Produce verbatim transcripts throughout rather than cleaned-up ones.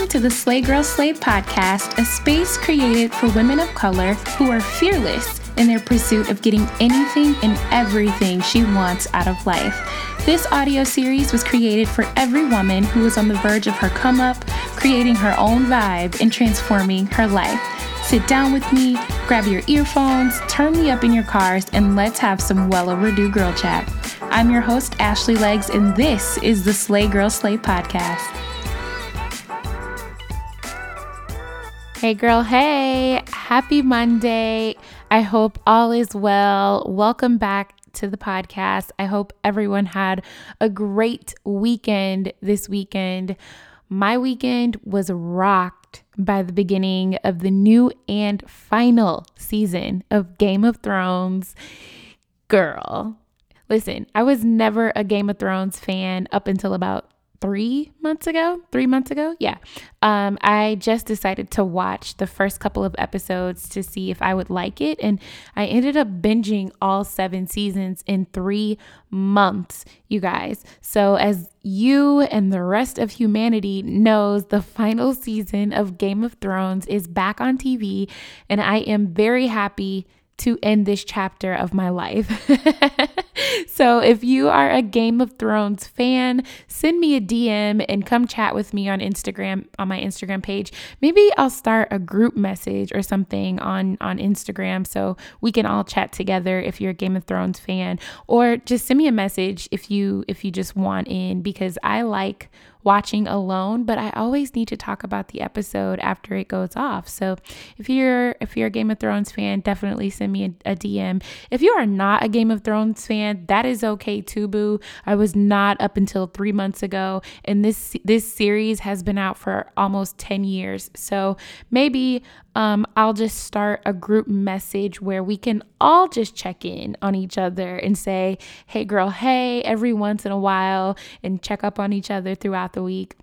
Welcome to the Slay Girl Slay podcast, a space created for women of color who are fearless in their pursuit of getting anything and everything she wants out of life. This audio series was created for every woman who is on the verge of her come up, creating her own vibe, and transforming her life. Sit down with me, grab your earphones, turn me up in your cars, and let's have some well overdue girl chat. I'm your host, Ashley Legs, and this is the Slay Girl Slay podcast. Hey girl, hey, happy Monday. I hope all is well. Welcome back to the podcast. I hope everyone had a great weekend this weekend. My weekend was rocked by the beginning of the new and final season of Game of Thrones. Girl, listen, I was never a Game of Thrones fan up until about three months ago, three months ago. Yeah. Um, I just decided to watch the first couple of episodes to see if I would like it. And I ended up binging all seven seasons in three months, you guys. So as you and the rest of humanity knows, the final season of Game of Thrones is back on T V. And I am very happy to end this chapter of my life. So if you are a Game of Thrones fan, send me a D M and come chat with me on Instagram, on my Instagram page. Maybe I'll start a group message or something on, on Instagram so we can all chat together if you're a Game of Thrones fan, or just send me a message if you if you just want in, because I like watching alone, but I always need to talk about the episode after it goes off. So if you're if you're a Game of Thrones fan, definitely send me a, a D M. If you are not a Game of Thrones fan, that is okay too, boo. I was not up until three months ago, and this this series has been out for almost ten years. So maybe um, I'll just start a group message where we can all just check in on each other and say, hey girl, hey, every once in a while, and check up on each other throughout the week.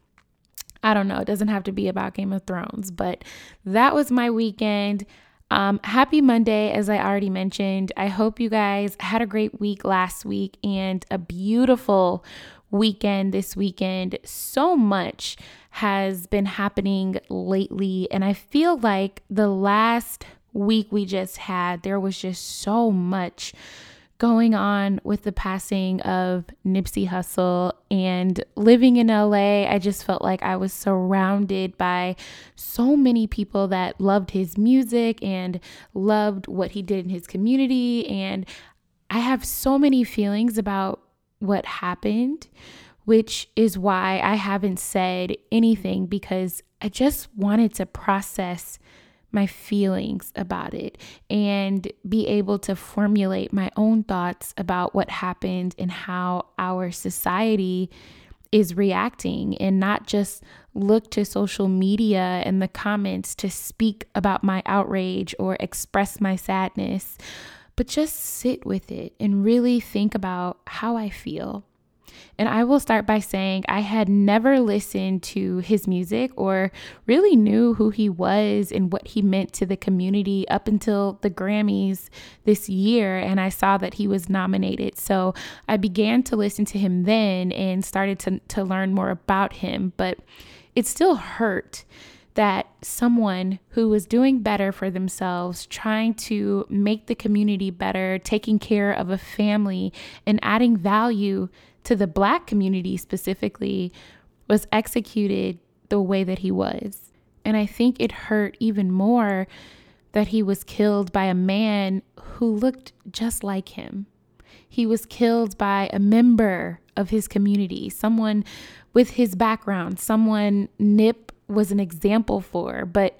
I don't know. It doesn't have to be about Game of Thrones, but that was my weekend. Um, happy Monday, as I already mentioned. I hope you guys had a great week last week and a beautiful weekend this weekend. So much has been happening lately, and I feel like the last week we just had, there was just so much going on with the passing of Nipsey Hussle. And living in L A, I just felt like I was surrounded by so many people that loved his music and loved what he did in his community. And I have so many feelings about what happened, which is why I haven't said anything, because I just wanted to process my feelings about it and be able to formulate my own thoughts about what happened and how our society is reacting, and not just look to social media and the comments to speak about my outrage or express my sadness, but just sit with it and really think about how I feel. And I will start by saying I had never listened to his music or really knew who he was and what he meant to the community up until the Grammys this year. And I saw that he was nominated. So I began to listen to him then and started to, to learn more about him. But it still hurt that someone who was doing better for themselves, trying to make the community better, taking care of a family, and adding value to the Black community specifically, was executed the way that he was. And I think it hurt even more that he was killed by a man who looked just like him. He was killed by a member of his community, someone with his background, someone Nip was an example for. But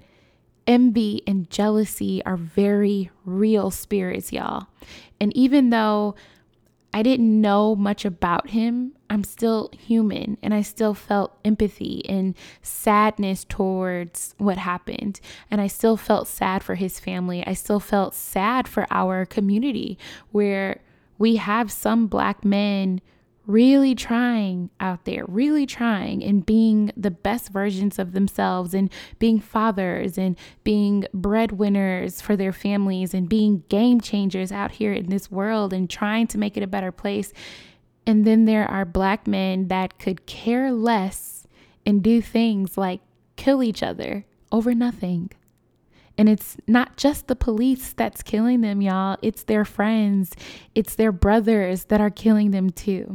envy and jealousy are very real spirits, y'all. And even though I didn't know much about him, I'm still human, and I still felt empathy and sadness towards what happened. And I still felt sad for his family. I still felt sad for our community, where we have some Black men really trying out there, really trying and being the best versions of themselves, and being fathers and being breadwinners for their families and being game changers out here in this world and trying to make it a better place. And then there are Black men that could care less and do things like kill each other over nothing. And it's not just the police that's killing them, y'all. It's their friends. It's their brothers that are killing them too.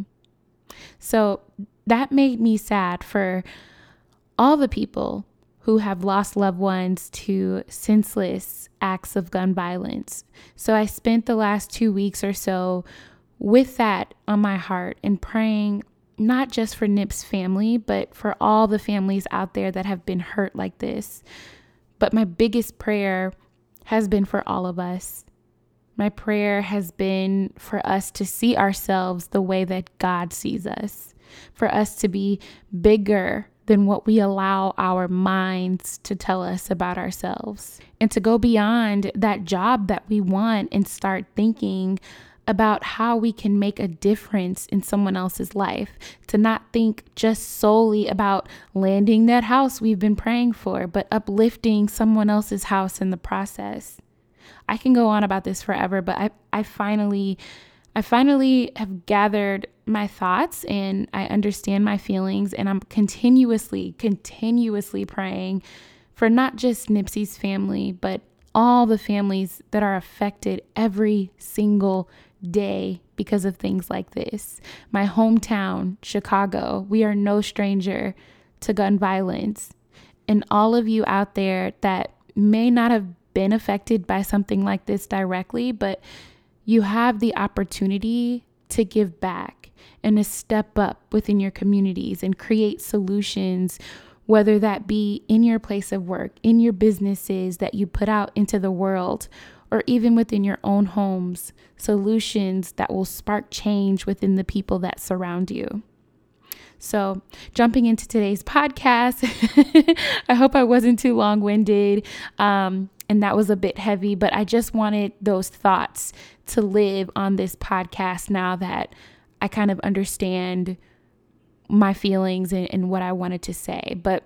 So that made me sad for all the people who have lost loved ones to senseless acts of gun violence. So I spent the last two weeks or so with that on my heart and praying not just for Nip's family, but for all the families out there that have been hurt like this. But my biggest prayer has been for all of us. My prayer has been for us to see ourselves the way that God sees us, for us to be bigger than what we allow our minds to tell us about ourselves, and to go beyond that job that we want and start thinking about how we can make a difference in someone else's life, to not think just solely about landing that house we've been praying for, but uplifting someone else's house in the process. I can go on about this forever, but I, I finally, I finally have gathered my thoughts and I understand my feelings, and I'm continuously, continuously praying for not just Nipsey's family, but all the families that are affected every single day because of things like this. My hometown, Chicago, we are no stranger to gun violence. And all of you out there that may not have been affected by something like this directly, but you have the opportunity to give back and to step up within your communities and create solutions, whether that be in your place of work, in your businesses that you put out into the world, or even within your own homes, solutions that will spark change within the people that surround you. So jumping into today's podcast, I hope I wasn't too long-winded, um, and that was a bit heavy, but I just wanted those thoughts to live on this podcast now that I kind of understand my feelings and, and what I wanted to say. But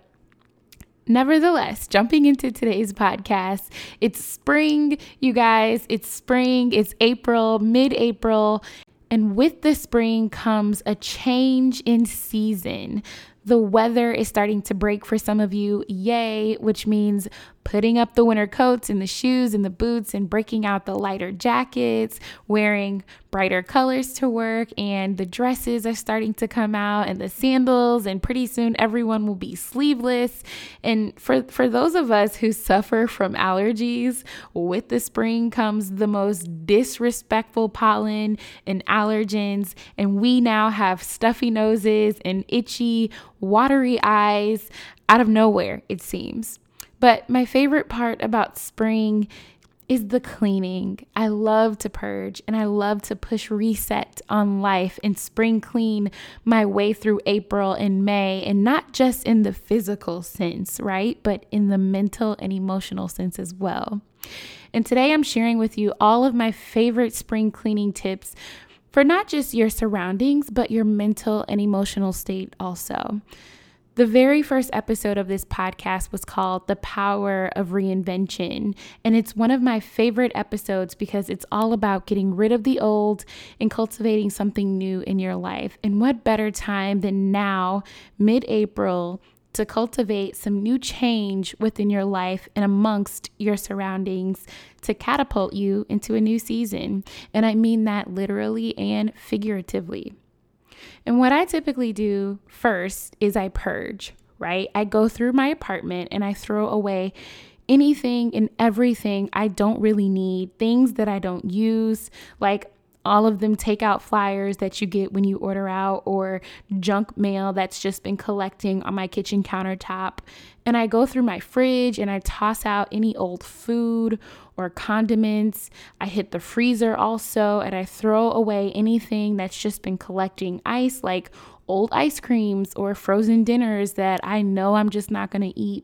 nevertheless, jumping into today's podcast, it's spring, you guys. It's spring. It's April, mid-April. And with the spring comes a change in season. The weather is starting to break for some of you, yay, which means putting up the winter coats and the shoes and the boots and breaking out the lighter jackets, wearing brighter colors to work, and the dresses are starting to come out and the sandals, and pretty soon everyone will be sleeveless. And for, for those of us who suffer from allergies, with the spring comes the most disrespectful pollen and allergens, and we now have stuffy noses and itchy, watery eyes out of nowhere, it seems. But my favorite part about spring is the cleaning. I love to purge and I love to push reset on life and spring clean my way through April and May, and not just in the physical sense, right? But in the mental and emotional sense as well. And today I'm sharing with you all of my favorite spring cleaning tips for not just your surroundings, but your mental and emotional state also. The very first episode of this podcast was called The Power of Reinvention, and it's one of my favorite episodes because it's all about getting rid of the old and cultivating something new in your life. And what better time than now, mid-April, to cultivate some new change within your life and amongst your surroundings to catapult you into a new season. And I mean that literally and figuratively. And what I typically do first is I purge, right? I go through my apartment and I throw away anything and everything I don't really need, things that I don't use, like all of them takeout flyers that you get when you order out, or junk mail that's just been collecting on my kitchen countertop. And I go through my fridge and I toss out any old food or condiments. I hit the freezer also, and I throw away anything that's just been collecting ice, like old ice creams or frozen dinners that I know I'm just not going to eat.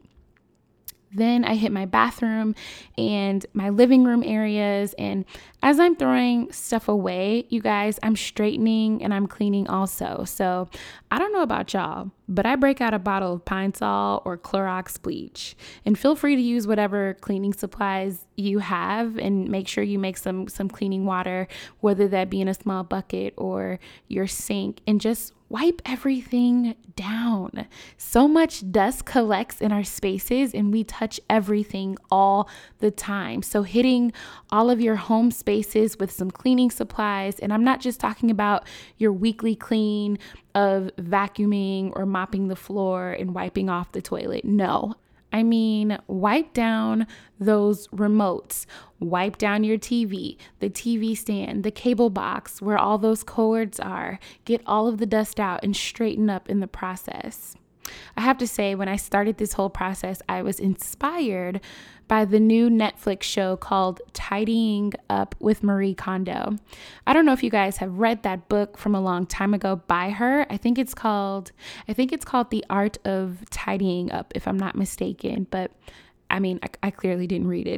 Then I hit my bathroom and my living room areas. And as I'm throwing stuff away, you guys, I'm straightening and I'm cleaning also. So I don't know about y'all, but I break out a bottle of Pine Sol or Clorox bleach. And feel free to use whatever cleaning supplies you have, and make sure you make some some cleaning water, whether that be in a small bucket or your sink, and just wipe everything down. So much dust collects in our spaces and we touch everything all the time. So hitting all of your home spaces with some cleaning supplies, and I'm not just talking about your weekly clean of vacuuming or mopping the floor and wiping off the toilet. No. I mean, wipe down those remotes, wipe down your T V, the T V stand, the cable box where all those cords are. Get all of the dust out and straighten up in the process. I have to say, when I started this whole process, I was inspired by the new Netflix show called Tidying Up with Marie Kondo. I don't know if you guys have read that book from a long time ago by her. I think it's called, I think it's called The Art of Tidying Up, if I'm not mistaken. But I mean, I, I clearly didn't read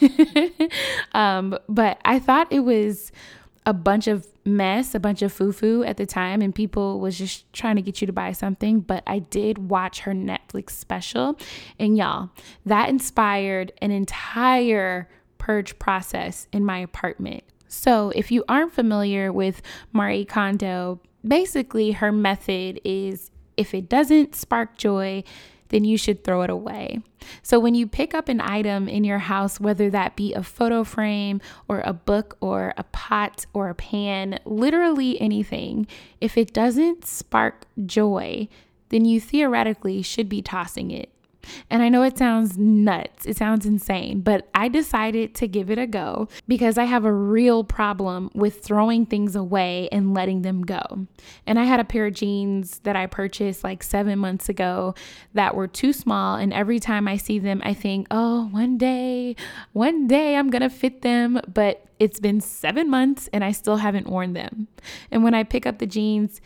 it. um, but I thought it was a bunch of mess, a bunch of foo-foo at the time, and people was just trying to get you to buy something. But I did watch her Netflix special, and y'all, that inspired an entire purge process in my apartment. So if you aren't familiar with Marie Kondo, basically her method is, if it doesn't spark joy, then you should throw it away. So when you pick up an item in your house, whether that be a photo frame or a book or a pot or a pan, literally anything, if it doesn't spark joy, then you theoretically should be tossing it. And I know it sounds nuts, it sounds insane, but I decided to give it a go because I have a real problem with throwing things away and letting them go. And I had a pair of jeans that I purchased like seven months ago that were too small. And every time I see them, I think, oh, one day, one day I'm going to fit them. But it's been seven months and I still haven't worn them. And when I pick up the jeans,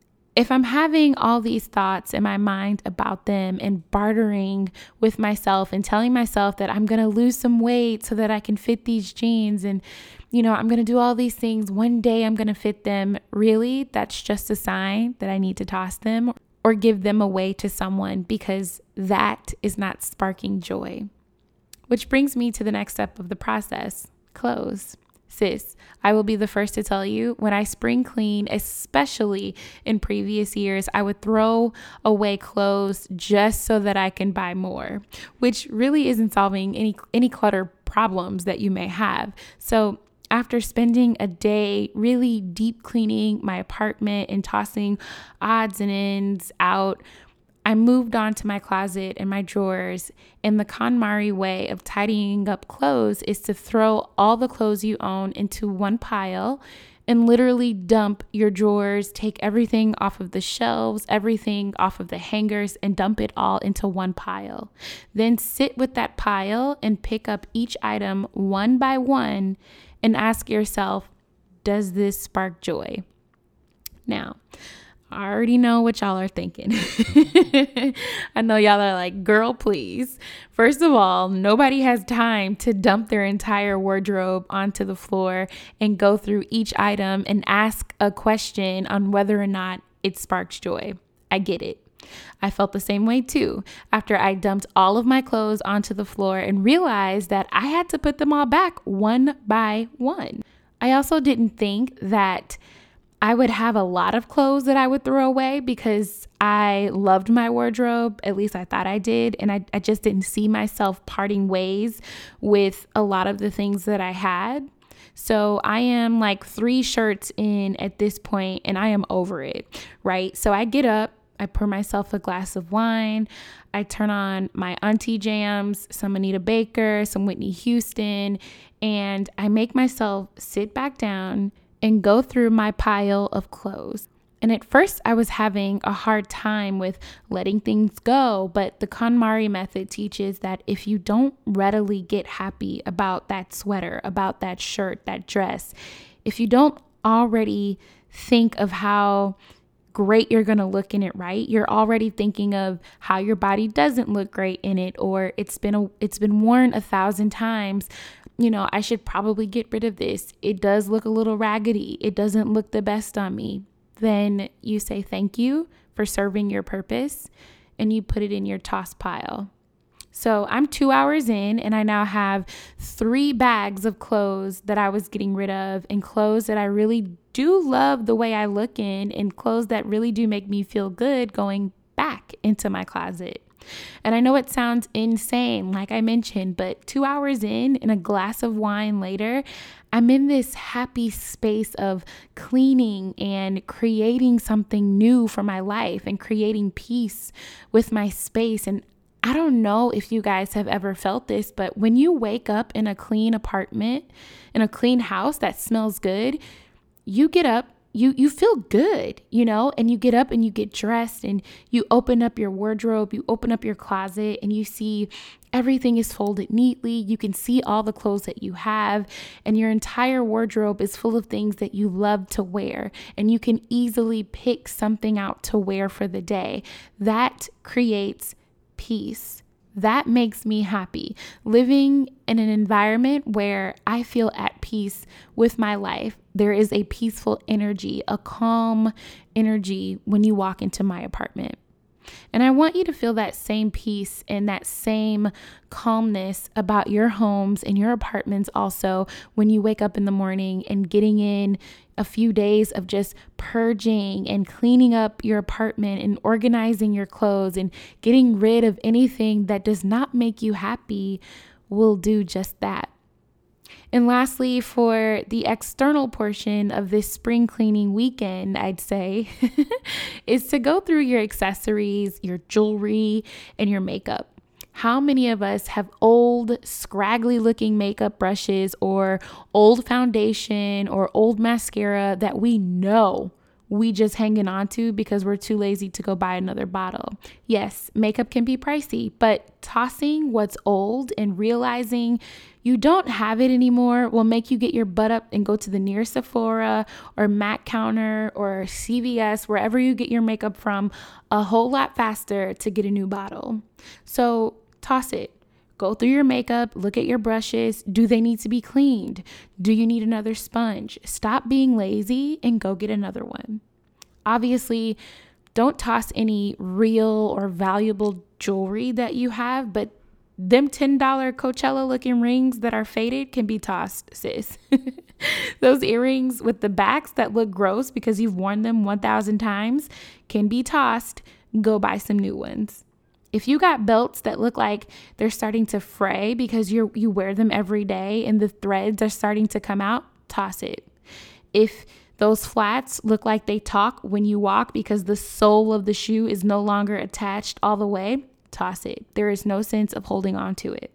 if I'm having all these thoughts in my mind about them and bartering with myself and telling myself that I'm going to lose some weight so that I can fit these jeans, and, you know, I'm going to do all these things, one day I'm going to fit them, really, that's just a sign that I need to toss them or give them away to someone, because that is not sparking joy. Which brings me to the next step of the process, clothes. Sis, I will be the first to tell you, when I spring clean, especially in previous years, I would throw away clothes just so that I can buy more, which really isn't solving any any clutter problems that you may have. So after spending a day really deep cleaning my apartment and tossing odds and ends out, I moved on to my closet and my drawers, and the KonMari way of tidying up clothes is to throw all the clothes you own into one pile and literally dump your drawers, take everything off of the shelves, everything off of the hangers, and dump it all into one pile. Then sit with that pile and pick up each item one by one and ask yourself, does this spark joy? Now, I already know what y'all are thinking. I know y'all are like, girl, please. First of all, nobody has time to dump their entire wardrobe onto the floor and go through each item and ask a question on whether or not it sparks joy. I get it. I felt the same way too after I dumped all of my clothes onto the floor and realized that I had to put them all back one by one. I also didn't think that I would have a lot of clothes that I would throw away because I loved my wardrobe. At least I thought I did. And I, I just didn't see myself parting ways with a lot of the things that I had. So I am like three shirts in at this point and I am over it, right? So I get up, I pour myself a glass of wine. I turn on my auntie jams, some Anita Baker, some Whitney Houston, and I make myself sit back down and go through my pile of clothes. And at first I was having a hard time with letting things go, but the KonMari method teaches that if you don't readily get happy about that sweater, about that shirt, that dress, if you don't already think of how great you're going to look in it, right? You're already thinking of how your body doesn't look great in it, or it's been a, it's been worn a thousand times. You know, I should probably get rid of this. It does look a little raggedy. It doesn't look the best on me. Then you say thank you for serving your purpose, and you put it in your toss pile. So I'm two hours in and I now have three bags of clothes that I was getting rid of, and clothes that I really do love the way I look in, and clothes that really do make me feel good going back into my closet. And I know it sounds insane, like I mentioned, but two hours in and a glass of wine later, I'm in this happy space of cleaning and creating something new for my life and creating peace with my space. And I don't know if you guys have ever felt this, but when you wake up in a clean apartment, in a clean house that smells good, you get up, you you feel good, you know, and you get up and you get dressed and you open up your wardrobe, you open up your closet and you see everything is folded neatly. You can see all the clothes that you have, and your entire wardrobe is full of things that you love to wear, and you can easily pick something out to wear for the day. That creates peace. That makes me happy. Living in an environment where I feel at peace with my life. There is a peaceful energy, a calm energy when you walk into my apartment. And I want you to feel that same peace and that same calmness about your homes and your apartments also when you wake up in the morning and getting in a few days of just purging and cleaning up your apartment and organizing your clothes and getting rid of anything that does not make you happy will do just that. And lastly, for the external portion of this spring cleaning weekend, I'd say, is to go through your accessories, your jewelry, and your makeup. How many of us have old, scraggly looking makeup brushes or old foundation or old mascara that we know we just hanging on to because we're too lazy to go buy another bottle? Yes, makeup can be pricey, but tossing what's old and realizing you don't have it anymore will make you get your butt up and go to the nearest Sephora or Mac counter or C V S, wherever you get your makeup from, a whole lot faster to get a new bottle. So toss it. Go through your makeup, look at your brushes. Do they need to be cleaned? Do you need another sponge? Stop being lazy and go get another one. Obviously, don't toss any real or valuable jewelry that you have, but them ten dollars Coachella looking rings that are faded can be tossed, sis. Those earrings with the backs that look gross because you've worn them one thousand times can be tossed. Go buy some new ones. If you got belts that look like they're starting to fray because you you wear them every day and the threads are starting to come out, toss it. If those flats look like they talk when you walk because the sole of the shoe is no longer attached all the way, toss it. There is no sense of holding on to it.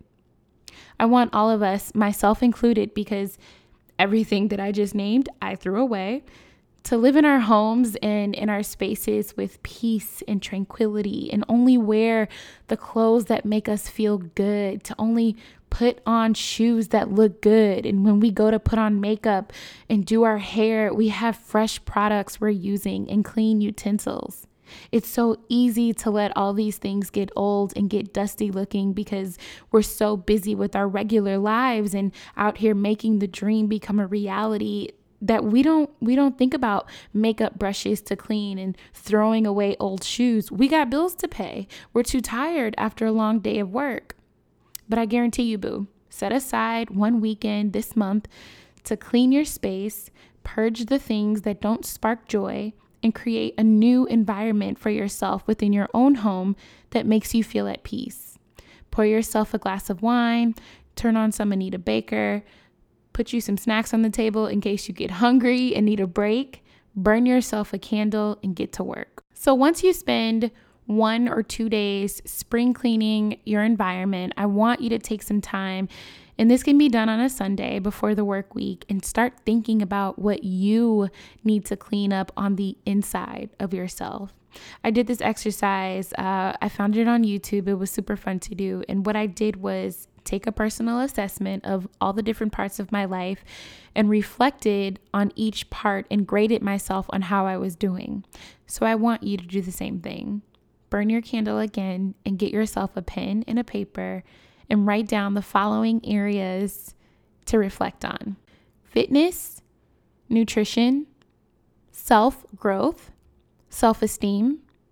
I want all of us, myself included, because everything that I just named, I threw away, to live in our homes and in our spaces with peace and tranquility, and only wear the clothes that make us feel good, to only put on shoes that look good. And when we go to put on makeup and do our hair, we have fresh products we're using and clean utensils. It's so easy to let all these things get old and get dusty looking because we're so busy with our regular lives and out here making the dream become a reality that we don't we don't think about makeup brushes to clean and throwing away old shoes. We got bills to pay. We're too tired after a long day of work. But I guarantee you, boo, set aside one weekend this month to clean your space, purge the things that don't spark joy, and create a new environment for yourself within your own home that makes you feel at peace. Pour yourself a glass of wine, turn on some Anita Baker, put you some snacks on the table in case you get hungry and need a break, burn yourself a candle and get to work. So once you spend one or two days spring cleaning your environment, I want you to take some time, and this can be done on a Sunday before the work week, and start thinking about what you need to clean up on the inside of yourself. I did this exercise. Uh, I found it on YouTube. It was super fun to do. And what I did was take a personal assessment of all the different parts of my life and reflected on each part and graded myself on how I was doing. So I want you to do the same thing. Burn your candle again and get yourself a pen and a paper and write down the following areas to reflect on: fitness, nutrition, self-growth, self-esteem,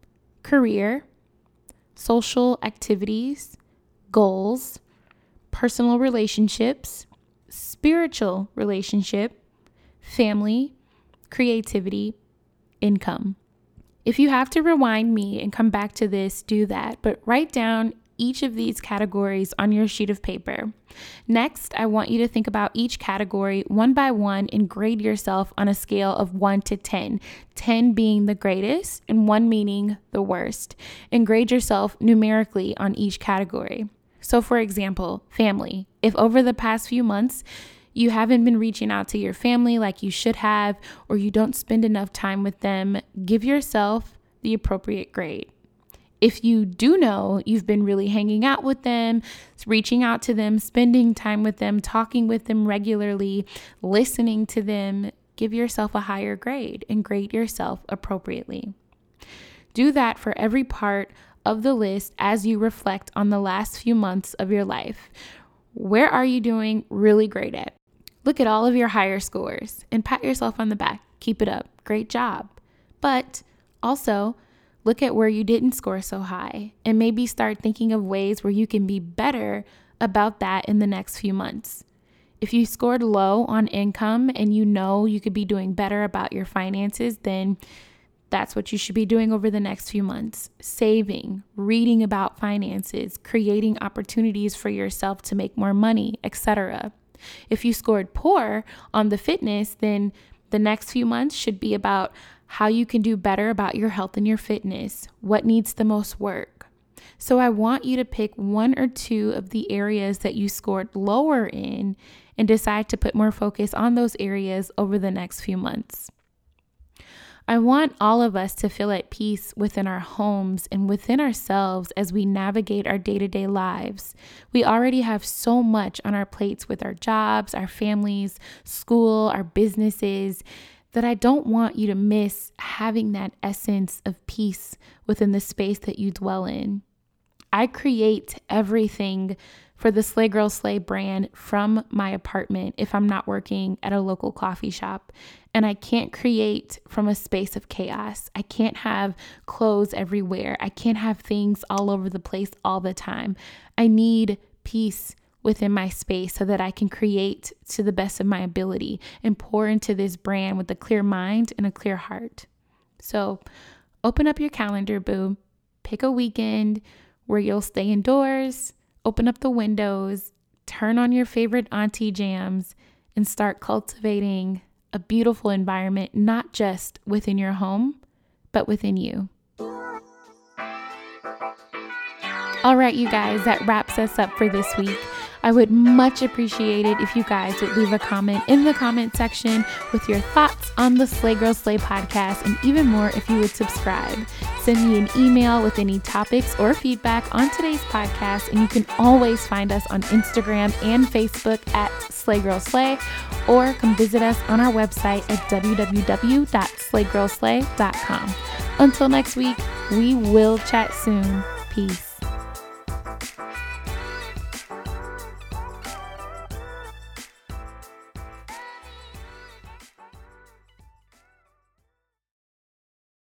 career, social activities, goals, personal relationships, spiritual relationship, family, creativity, income. If you have to rewind me and come back to this, do that, but write down each of these categories on your sheet of paper. Next, I want you to think about each category one by one and grade yourself on a scale of one to ten, ten being the greatest and one meaning the worst, and grade yourself numerically on each category. So for example, family. If over the past few months, you haven't been reaching out to your family like you should have, or you don't spend enough time with them, give yourself the appropriate grade. If you do know you've been really hanging out with them, reaching out to them, spending time with them, talking with them regularly, listening to them, give yourself a higher grade and grade yourself appropriately. Do that for every part of the list as you reflect on the last few months of your life. Where are you doing really great at? Look at all of your higher scores and pat yourself on the back. Keep it up. Great job. But also, look at where you didn't score so high and maybe start thinking of ways where you can be better about that in the next few months. If you scored low on income and you know you could be doing better about your finances, then that's what you should be doing over the next few months. Saving, reading about finances, creating opportunities for yourself to make more money, et cetera. If you scored poor on the fitness, then the next few months should be about how you can do better about your health and your fitness, what needs the most work. So I want you to pick one or two of the areas that you scored lower in and decide to put more focus on those areas over the next few months. I want all of us to feel at peace within our homes and within ourselves as we navigate our day-to-day lives. We already have so much on our plates with our jobs, our families, school, our businesses, that I don't want you to miss having that essence of peace within the space that you dwell in. I create everything for the Slay Girl Slay brand from my apartment if I'm not working at a local coffee shop. And I can't create from a space of chaos. I can't have clothes everywhere. I can't have things all over the place all the time. I need peace within my space so that I can create to the best of my ability and pour into this brand with a clear mind and a clear heart. So open up your calendar, boo. Pick a weekend where you'll stay indoors, open up the windows, turn on your favorite auntie jams, and start cultivating a beautiful environment, not just within your home, but within you. All right, you guys, that wraps us up for this week. I would much appreciate it if you guys would leave a comment in the comment section with your thoughts on the Slay Girl Slay podcast, and even more if you would subscribe. Send me an email with any topics or feedback on today's podcast, and you can always find us on Instagram and Facebook at Slay Girl Slay, or come visit us on our website at w w w dot slay girl slay dot com. Until next week, we will chat soon. Peace.